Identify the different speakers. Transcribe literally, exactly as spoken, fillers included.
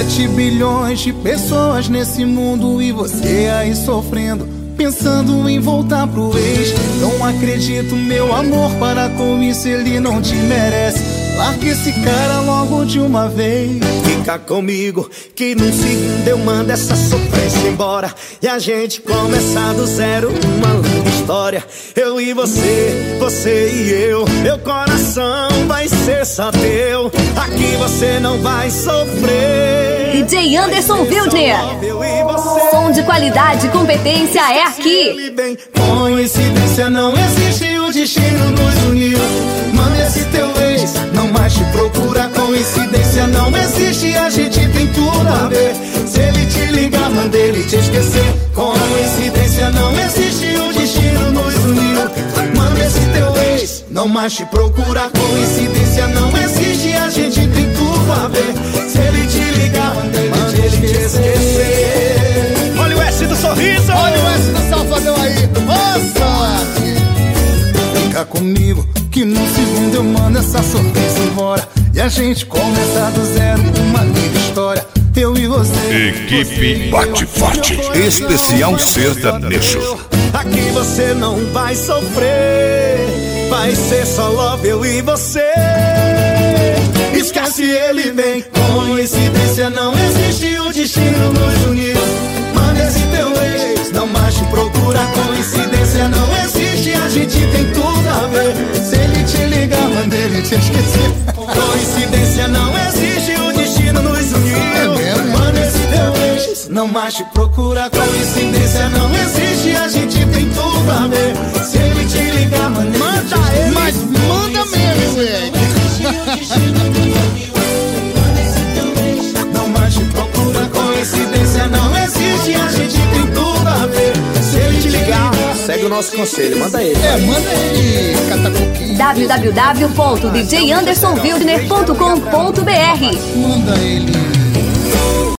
Speaker 1: Sete bilhões de pessoas nesse mundo e você aí sofrendo, pensando em voltar pro ex. Não acredito, meu amor, para com isso, ele não te merece. Larga esse cara logo de uma vez.
Speaker 2: Fica comigo, que num segundo eu mando essa sofrência embora e a gente começa do zero, uma linda história. Eu e você, você e eu, meu coração vai ser só teu. Aqui você não vai sofrer.
Speaker 3: D J Anderson Wildner. Som de qualidade e competência é aqui.
Speaker 1: Coincidência não existe, o destino nos uniu. Manda esse teu ex, não mais te procura. Coincidência não existe, a gente tem tudo a ver. Se ele te ligar, manda ele te esquecer. Coincidência não existe, o destino nos uniu. Manda esse teu ex, não mais te procura. Coincidência não existe, a gente tem tudo a ver. Se ele te ligar, manda ele te esquecer.
Speaker 2: Olha o S do sorriso,
Speaker 4: olha o S do Salvador aí. Nossa!
Speaker 1: Fica comigo, que num segundo eu mando essa sofrência embora e a gente começa do zero, uma linda história. Eu e você.
Speaker 5: Equipe Bate Forte, especial sertanejo.
Speaker 2: Aqui você não vai sofrer, vai ser só love, eu e você.
Speaker 1: Esquece ele bem, coincidência não existe, o destino nos uniu. Manda esse teu ex, não mais te procura. Coincidência não existe, a gente tem tudo a ver. Se ele te ligar, manda ele te esquecer. Coincidência não existe, o destino nos uniu. Manda esse teu ex, não mais te procura. Coincidência não existe, a gente tem tudo a ver. Se ele te ligar, manda ele
Speaker 4: manda
Speaker 1: te esquecer.
Speaker 4: ele, mas manda mesmo, velho.
Speaker 1: Não mais te procura, coincidência não existe, a gente tem tudo a ver. Se ele te ligar,
Speaker 2: segue o nosso conselho, manda ele.
Speaker 4: É, manda ele, catacoquinho.
Speaker 3: w w w ponto d j anderson wildner ponto com ponto b r.
Speaker 4: Manda ele.